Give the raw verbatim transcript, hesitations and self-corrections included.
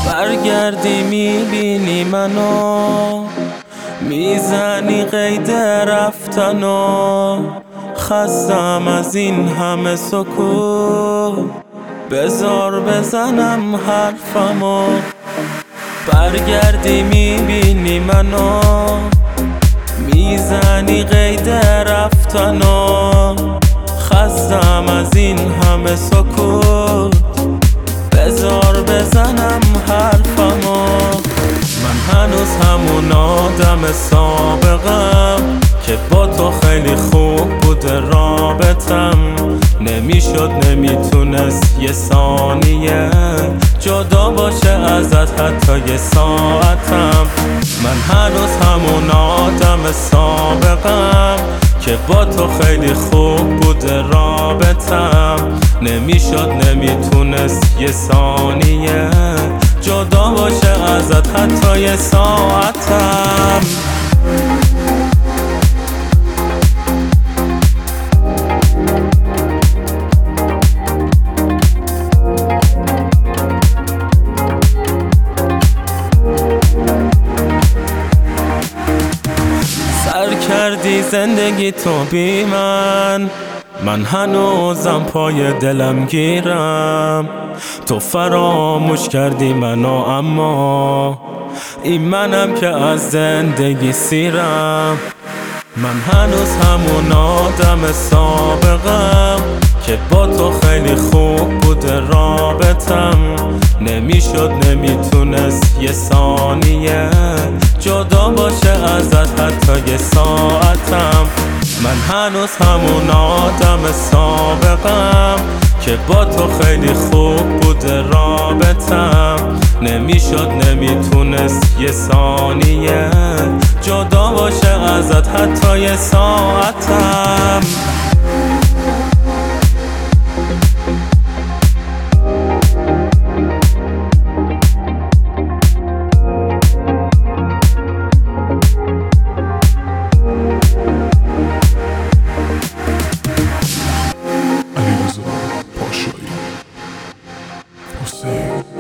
برگردی میبینی منو، میزنی قید رفتنو. خستم از این همه سکوت، بذار بزنم حرفمو. برگردی میبینی منو، میزنی قید رفتنو. خستم از این همه سکوت، بذار بزنم حرفمو. من هنوز همون آدم سابقم که با تو خیلی خوب بوده رابطم. نمیشد نمیتونست یه ثانیه جدا باشه ازت حتی یه ساعتم. من هنوز همون آدم سابقم که با تو خیلی خوب بوده رابطم. نمیشد نمیتونست یه ثانیه جدا باشه ازت حتی یه ساعتم. سر کردی زندگی تو بی من، من هنوزم پای دلم گیرم. تو فراموش کردی منو، اما این منم که از زندگی سیرم. من هنوز همون آدم سابقم که با تو خیلی خوب بوده رابطم. نمیشد نمیتونست یه ثانیه جدا باشه ازت حتی یه ساعتم. من هنوز همون آدم سابقم که با تو خیلی خوب بوده رابطم. نمیشد نمیتونست یه ثانیه جدا باشه ازت حتی یه ساعتم. Pashai Hussein